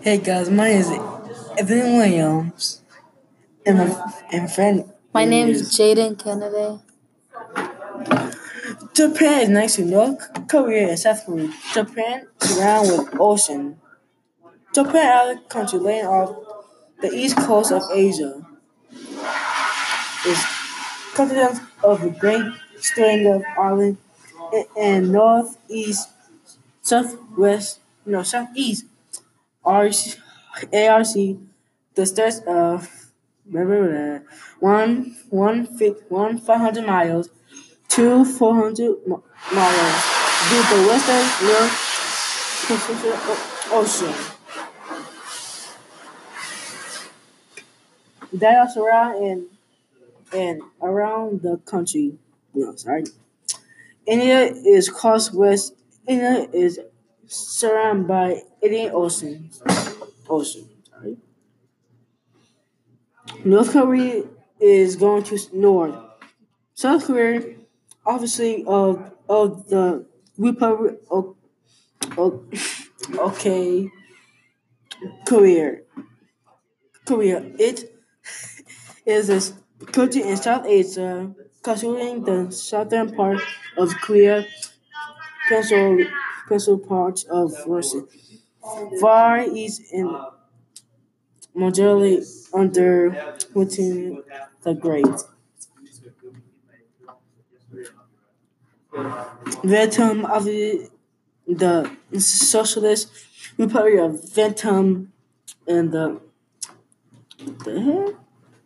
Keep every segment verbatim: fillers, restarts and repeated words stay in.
Hey guys, my name is Evan Williams, and my and friend My name is is Jaden Kennedy. Japan is next to North Korea and South Korea. Japan is surrounded with ocean. Japan is a country laying off the east coast of Asia. Is continent of a great string of islands and, and northeast, southwest, no southeast. R C, A R C, the stretch of remember that one one fi- one five hundred miles, two four hundred mi- miles due the western North Pacific O- Ocean. That are surround and and around the country. No, sorry. India is cross west. India is surrounded by Indian Ocean. Ocean. Sorry. North Korea is going to north. South Korea, obviously, of of the Republic. Of, of, okay, Korea. Korea. It is a country in South Asia, considering the southern part of Korea, peninsular, peninsular part of Russia, far east and majorly under Putin the Great. Vietnam, obviously, the Socialist Republic of Vietnam, and the, the heck?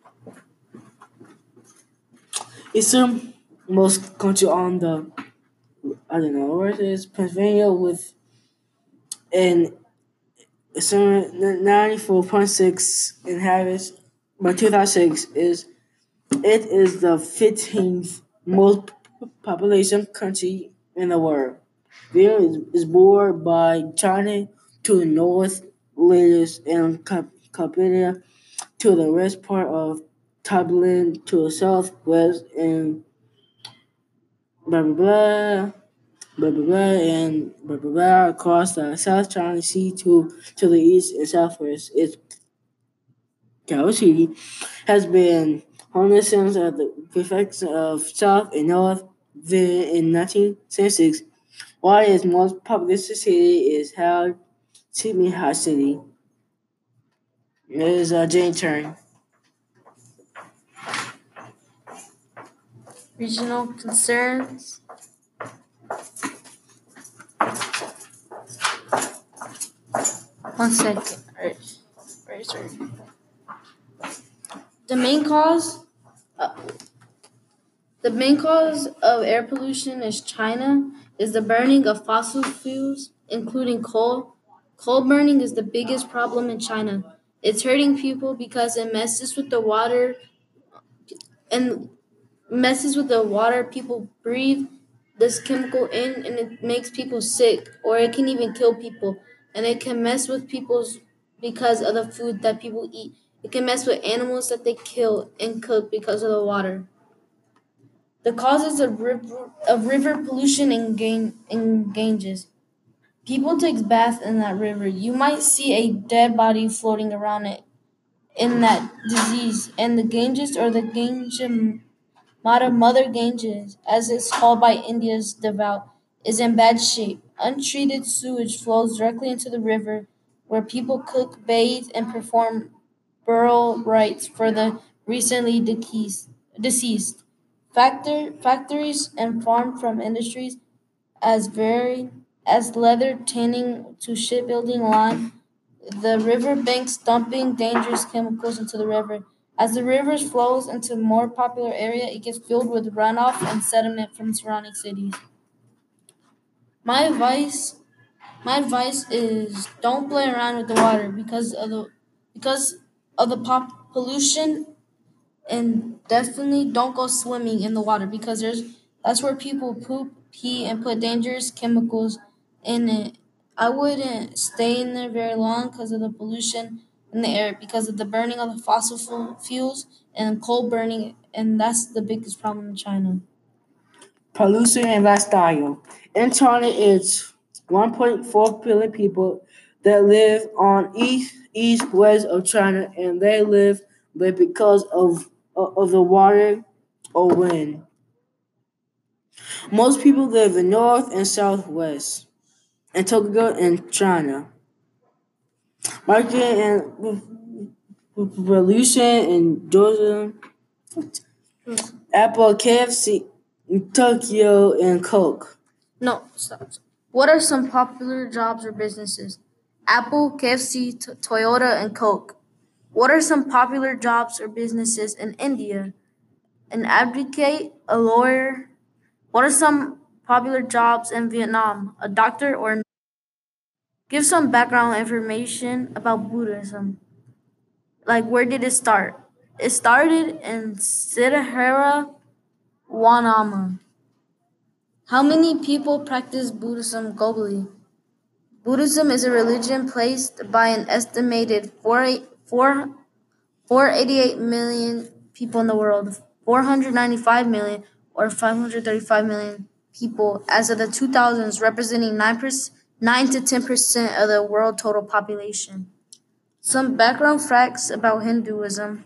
Eastern most country on the I don't know where it is Pennsylvania with an ninety four point six inhabitants by two thousand six is it is the fifteenth most population country in the world. Vietnam is, is bordered by China to the north, Laos and Cap- Cambodia to the west part of Thailand to the southwest and blah blah blah blah blah blah and blah blah blah across the South China Sea to to the east and southwest. Its capital city has been homeless since uh, the prefects of South and North Vietnam in nineteen seventy-six. While its most populous city is held Sydney High City. It is a uh, Jane turn. Regional concerns. One second. Alright. Right, sorry. The main cause, uh, the main cause of air pollution is China. Is the burning of fossil fuels, including coal. Coal burning is the biggest problem in China. It's hurting people because it messes with the water and messes with the water people breathe this chemical in and it makes people sick or it can even kill people and it can mess with people's because of the food that people eat. It can mess with animals that they kill and cook because of the water. The causes of river, of river pollution and gang, and Ganges. People take baths in that river. You might see a dead body floating around it in that disease. And the Ganges or the Ganges Mata Mother Ganges, as it's called by India's devout, is in bad shape. Untreated sewage flows directly into the river, where people cook, bathe, and perform burial rites for the recently deceased. deceased. Factor, factories and farm from industries as varied as leather tanning to shipbuilding line the river banks dumping dangerous chemicals into the river. As the river flows into a more popular area, it gets filled with runoff and sediment from surrounding cities. My advice, my advice is don't play around with the water because of the because of the pop pollution, and definitely don't go swimming in the water because there's that's where people poop, pee, and put dangerous chemicals in it. I wouldn't stay in there very long because of the pollution in the air, because of the burning of the fossil fu- fuels and coal burning, and that's the biggest problem in China. Pollution and lifestyle. In China, it's one point four billion people. that live on east, east, west of China, and they live there because of of the water or wind. Most people live in north and southwest, in Tokyo and China. Market and Revolution in Georgia, Apple, K F C, Tokyo, and Coke. No, stop. What are some popular jobs or businesses? Apple, K F C, T- Toyota, and Coke. What are some popular jobs or businesses in India? An advocate, a lawyer. What are some popular jobs in Vietnam? A doctor or a give some background information about Buddhism. Like, where did it start? It started in Siddhara, Wanama. How many people practice Buddhism globally? Buddhism is a religion placed by an estimated four hundred eighty-eight million people in the world, four hundred ninety-five million or five hundred thirty-five million people as of the two thousands, representing nine percent, nine to ten percent of the world total population. Some background facts about Hinduism.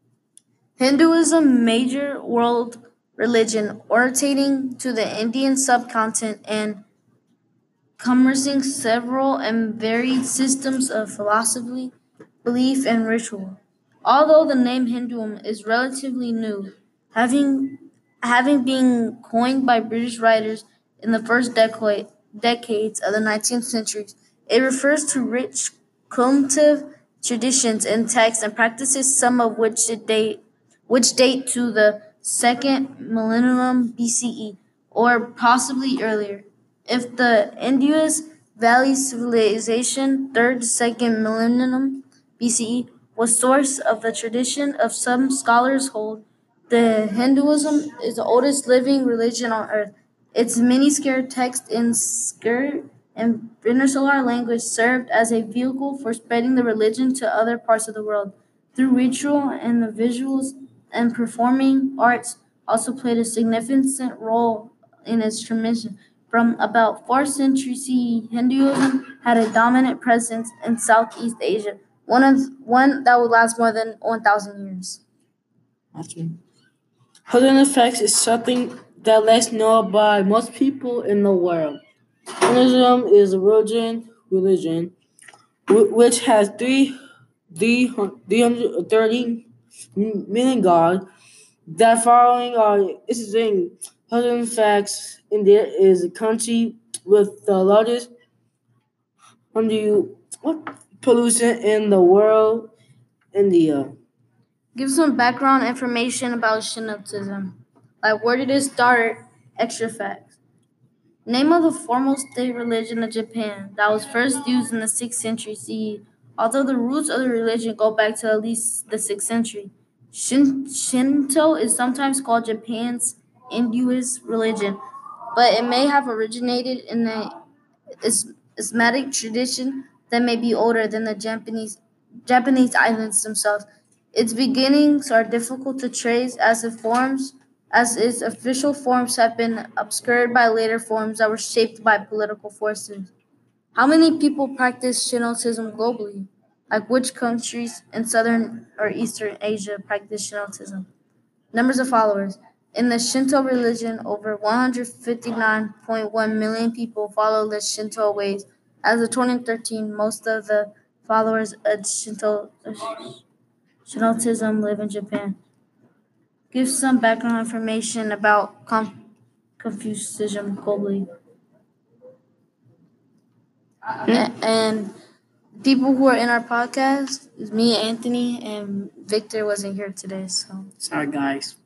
Hinduism, major world religion originating to the Indian subcontinent and commersing several and varied systems of philosophy, belief, and ritual. Although the name Hinduism is relatively new, having having been coined by British writers in the first decade, decades of the nineteenth century, it refers to rich cumulative traditions and texts and practices, some of which date which date to the second millennium B C E or possibly earlier. If the Indus Valley Civilization, third to second millennium B C E, was source of the tradition of some scholars hold, the Hinduism is the oldest living religion on earth. Its many sacred texts in Sanskrit and vernacular language served as a vehicle for spreading the religion to other parts of the world. Through ritual and the visuals and performing arts also played a significant role in its transmission. From about fourth century C E, Hinduism had a dominant presence in Southeast Asia, one of one that would last more than one thousand years. Okay. Hidden effects is something that less known by most people in the world. Hinduism is a religion, religion wh- which has three, three hundred thirty million gods. That following are interesting hidden facts. India is a country with the largest under what pollution in the world. India. Give some background information about Shintoism. Like, where did it start? Extra facts. Name of the formal state religion of Japan that was first used in the sixth century C E, although the roots of the religion go back to at least the sixth century. Shin- Shinto is sometimes called Japan's Hinduist religion, but it may have originated in a is- Ismatic tradition that may be older than the Japanese Japanese islands themselves. Its beginnings are difficult to trace as it forms as its official forms have been obscured by later forms that were shaped by political forces. How many people practice Shintoism globally? Like, which countries in southern or eastern Asia practice Shintoism? Numbers of followers. In the Shinto religion, over one hundred fifty-nine point one million people follow the Shinto ways. As of twenty thirteen, most of the followers of Shinto, Shintoism live in Japan. Give some background information about Conf- Confucianism globally. A- and people who are in our podcast is me, Anthony, and Victor wasn't here today. So Sorry, guys.